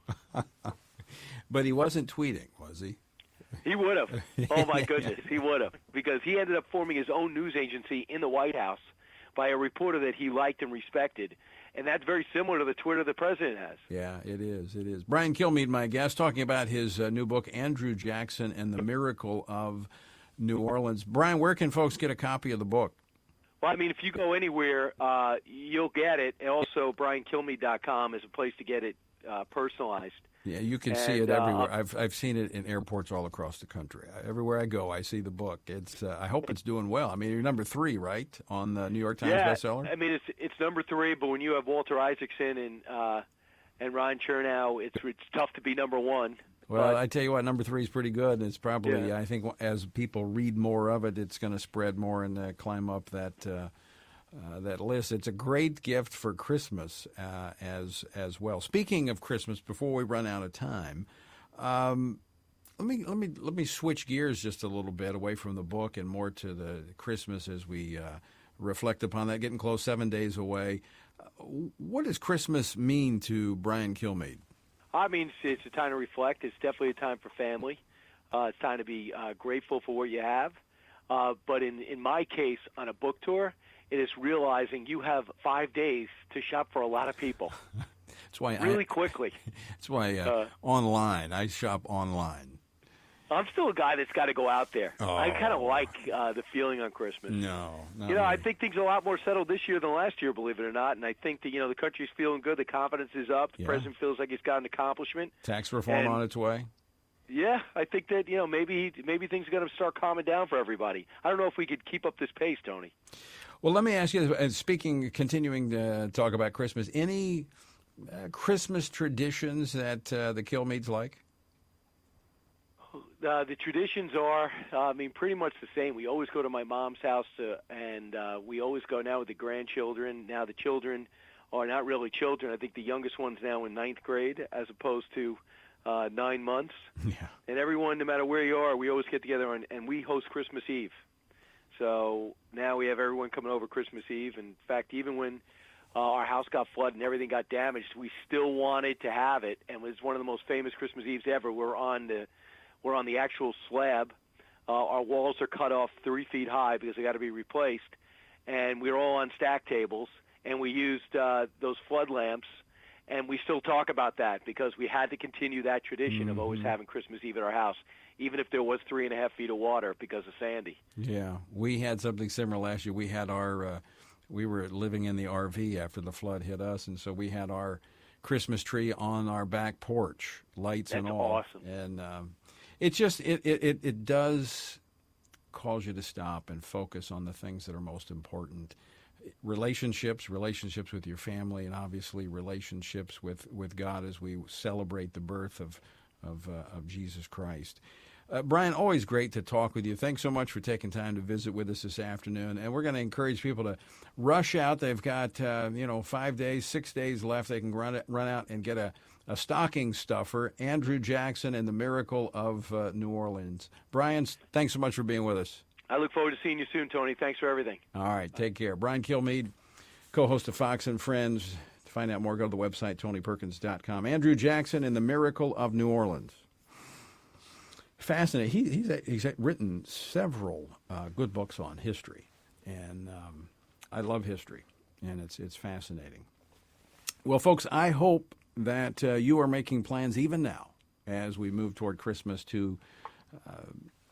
But he wasn't tweeting, was he? He would have. Oh, my goodness, he would have. Because he ended up forming his own news agency in the White House by a reporter that he liked and respected. And that's very similar to the Twitter the president has. Yeah, it is. It is. Brian Kilmeade, my guest, talking about his uh, new book, Andrew Jackson and the Miracle of New Orleans. Brian, where can folks get a copy of the book? Well, I mean, if you go anywhere, uh, you'll get it. And also, brian kilmeade dot com is a place to get it uh, personalized. Yeah, you can and, see it everywhere. Uh, I've I've seen it in airports all across the country. Everywhere I go, I see the book. It's uh, I hope it's doing well. I mean, you're number three, right, on the New York Times yeah, bestseller? I mean, it's it's number three, but when you have Walter Isaacson and uh, and Ron Chernow, it's it's tough to be number one. Well, but, I tell you what, number three is pretty good. It's probably, yeah. I think, as people read more of it, it's going to spread more and uh, climb up that uh, uh, that list. It's a great gift for Christmas uh, as as well. Speaking of Christmas, before we run out of time, um, let me let me let me switch gears just a little bit away from the book and more to the Christmas as we uh, reflect upon that. Getting close, seven days away. Uh, what does Christmas mean to Brian Kilmeade? I mean, it's, it's a time to reflect. It's definitely a time for family. Uh, it's time to be uh, grateful for what you have. Uh, but in, in my case, on a book tour, it is realizing you have five days to shop for a lot of people. That's why really I, quickly. That's why uh, uh, online. I shop online. I'm still a guy that's got to go out there. Oh. I kind of like uh, the feeling on Christmas. No, not you know, me. I think things are a lot more settled this year than last year, believe it or not. And I think that you know the country's feeling good. The confidence is up. The yeah. president feels like he's got an accomplishment. Tax reform and, on its way. Yeah, I think that you know maybe maybe things are going to start calming down for everybody. I don't know if we could keep up this pace, Tony. Well, let me ask you. Uh, speaking, continuing to talk about Christmas, any uh, Christmas traditions that uh, the Kilmeades like? Uh, the traditions are, uh, I mean, pretty much the same. We always go to my mom's house, to, and uh, we always go now with the grandchildren. Now the children are not really children. I think the youngest one's now in ninth grade as opposed to uh, nine months. Yeah. And everyone, no matter where you are, we always get together, and, and we host Christmas Eve. So now we have everyone coming over Christmas Eve. In fact, even when uh, our house got flooded and everything got damaged, we still wanted to have it, and it was one of the most famous Christmas Eves ever. We're on the We're on the actual slab. Uh, our walls are cut off three feet high because they got to be replaced. And we were all on stack tables, and we used uh, those flood lamps. And we still talk about that because we had to continue that tradition mm-hmm. of always having Christmas Eve at our house, even if there was three and a half feet of water because of Sandy. Yeah, we had something similar last year. We had our, uh, we were living in the R V after the flood hit us, and so we had our Christmas tree on our back porch, lights That's and all. Awesome. And um, It just it, it, it does cause you to stop and focus on the things that are most important. Relationships, relationships with your family, and obviously relationships with, with God as we celebrate the birth of of, uh, of Jesus Christ. Uh, Brian, always great to talk with you. Thanks so much for taking time to visit with us this afternoon. And we're going to encourage people to rush out. They've got uh, you know five days, six days left. They can run it, run out and get a A stocking stuffer, Andrew Jackson and the Miracle of uh, New Orleans. Brian, thanks so much for being with us. I look forward to seeing you soon, Tony. Thanks for everything. All right, take care. Brian Kilmeade, co-host of Fox and Friends. To find out more, go to the website, tony perkins dot com. Andrew Jackson and the Miracle of New Orleans. Fascinating. He, he's, he's written several uh, good books on history, and um, I love history, and it's it's fascinating. Well, folks, I hope that uh, you are making plans even now as we move toward Christmas to uh,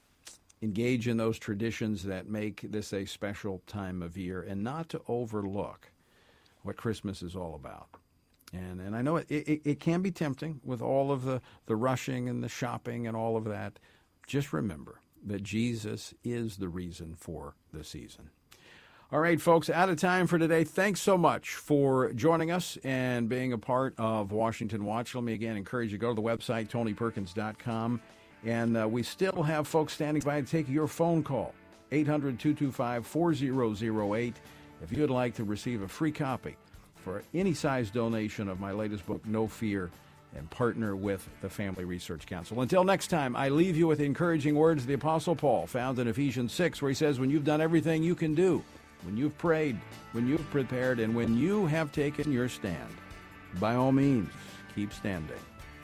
engage in those traditions that make this a special time of year and not to overlook what Christmas is all about. And and I know it, it, it can be tempting with all of the, the rushing and the shopping and all of that. Just remember that Jesus is the reason for the season. All right, folks, out of time for today. Thanks so much for joining us and being a part of Washington Watch. Let me again encourage you to go to the website, tony perkins dot com. And uh, we still have folks standing by to take your phone call, eight hundred, two two five, four zero zero eight. If you'd like to receive a free copy for any size donation of my latest book, No Fear, and partner with the Family Research Council. Until next time, I leave you with encouraging words of the Apostle Paul, found in Ephesians six, where he says, when you've done everything you can do, when you've prayed, when you've prepared, and when you have taken your stand, by all means, keep standing.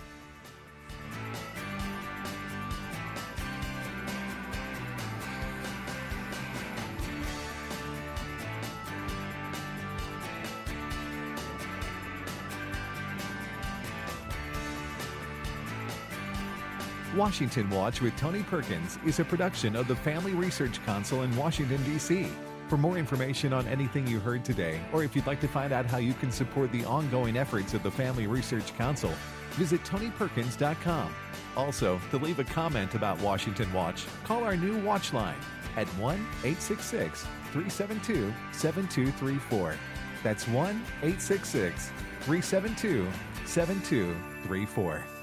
Washington Watch with Tony Perkins is a production of the Family Research Council in Washington, D C For more information on anything you heard today, or if you'd like to find out how you can support the ongoing efforts of the Family Research Council, visit tony perkins dot com. Also, to leave a comment about Washington Watch, call our new Watch line at one eight six six, three seven two, seven two three four. That's one eight six six, three seven two, seven two three four.